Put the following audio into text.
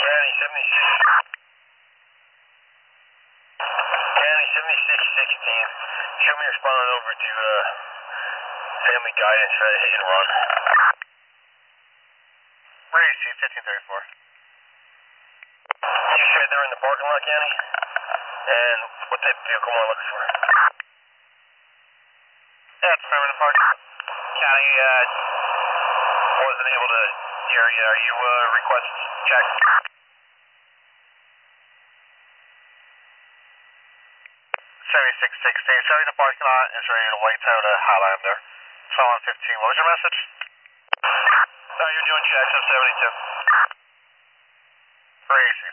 County 76. County 7616. Show me responding over to family guidance for a hit and run. Race 1534. You said they're in the parking lot, County? And what type of vehicle am I looking for? Yeah, it's permanent park. County wasn't able to hear you. Are you request check? 7616. Showing the parking lot is ready to white out a Highlander. Solid 15. What was your message? You're doing checks on 72. Race